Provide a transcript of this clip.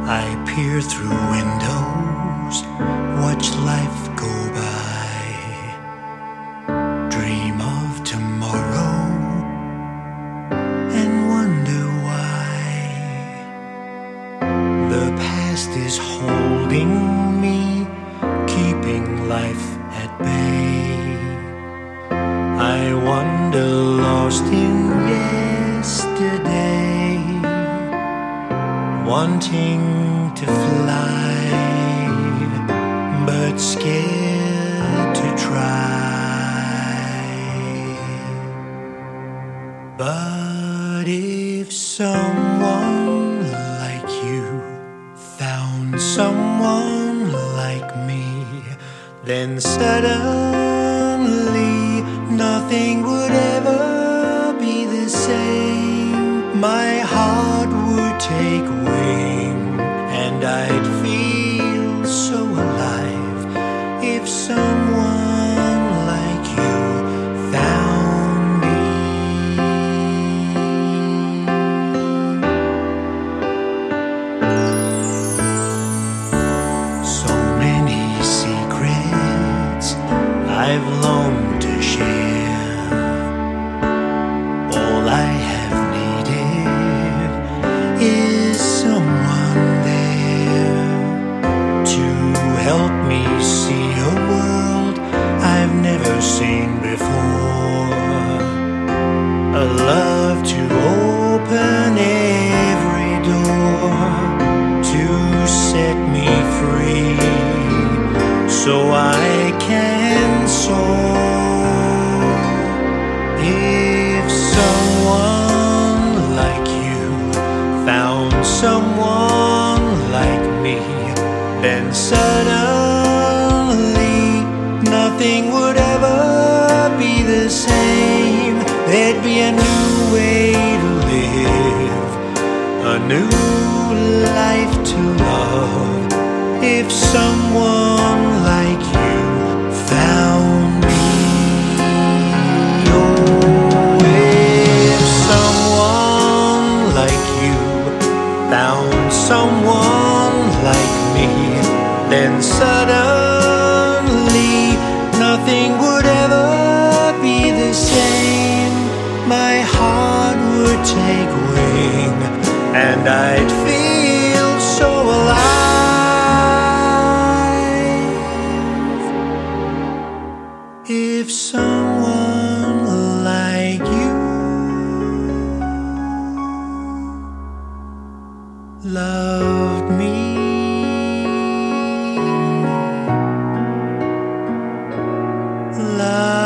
I peer through windows, watch life go by, dream of tomorrow, and wonder why the past is holding me, keeping life at bay. I wander lost in yesterday, wanting to fly, but scared to try. But if someone like you found someone like me, then suddenly nothing would ever be the same. My heart would take wing, and I'd feel so alive if someone like you found me. So many secrets I've longed to share. All I have needed is someone there to help me see a world I've never seen before. A love to open every door, to set me free, so I can soar. If someone like you found someone like me, then suddenly nothing would ever be the same. There'd be a new way to live, a new life to love, if someone like you found me. Oh, if someone like you found someone like me, then suddenly nothing would ever be the same. My heart would take wing, and I'd feel so alive if someone like you loved me. Love